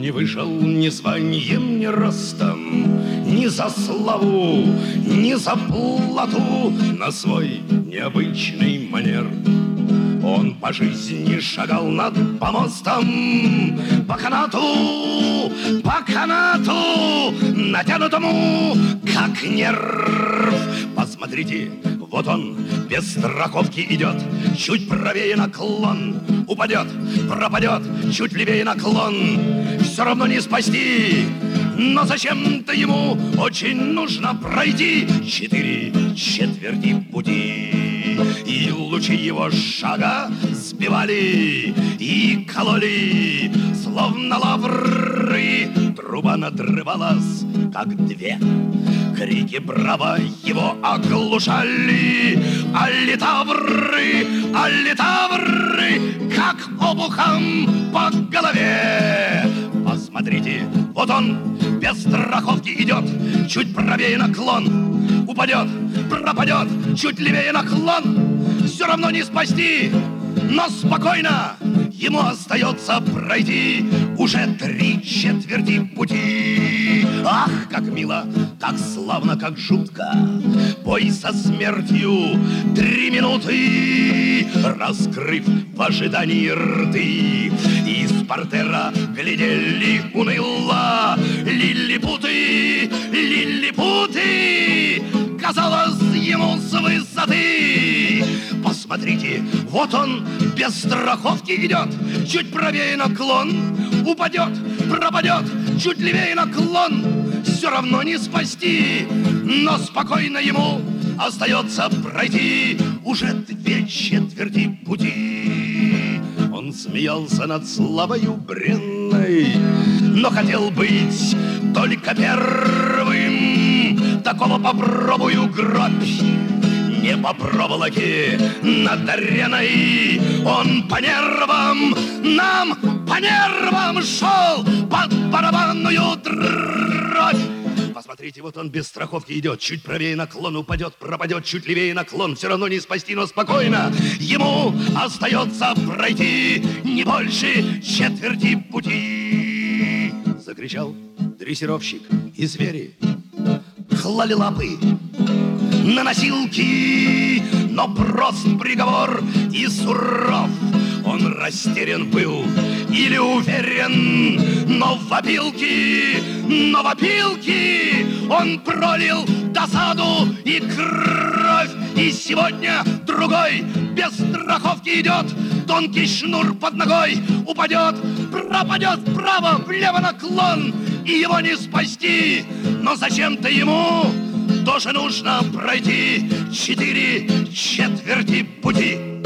не вышел ни званием, ни ростом, ни за славу, ни за плату на свой необычный манер. Он по жизни шагал над помостом, по канату, натянутому, как нерв. Посмотрите, вот он без страховки идет, чуть правее наклон, упадет, пропадет, чуть левее наклон. Все равно не спасти, но зачем-то ему очень нужно пройти 4/4 пути. И лучи его шага сбивали и кололи, словно лавры. Труба надрывалась, как две. Крики браво его оглушали, а литавры, как обухом по голове. Посмотрите, вот он без страховки идет, чуть правее наклон, упадет, пропадет, чуть левее наклон. Все равно не спасти, но спокойно ему остается пройти уже 3/4 пути. Ах, как мило, как славно, как жутко! Бой со смертью 3 минуты, раскрыв в ожидании рты. Из портера глядели уныло лилипуты, казалось ему с высоты. Посмотрите, вот он без страховки идет, чуть правее наклон, упадет, пропадет, чуть левее наклон. Все равно не спасти, но спокойно ему остается пройти уже 2/4 пути. Он смеялся над славою бренной, но хотел быть только первым. Такого попробую гробь. Не по проволоке над ареной он по нервам, нам по нервам шел под барабанную дробь. Посмотрите, вот он без страховки идет, чуть правее наклон, упадет, пропадет, чуть левее наклон. Все равно не спасти, но спокойно ему остается пройти не больше 1/4 пути. Закричал дрессировщик, и звери клали лапы на носилки, но прост приговор и суров. Он растерян был или уверен, но в опилки он пролил досаду и кровь. И сегодня другой без страховки идет, тонкий шнур под ногой, упадет, пропадет вправо, влево наклон, и его не спасти, но зачем-то ему тоже нужно пройти 4/4 пути.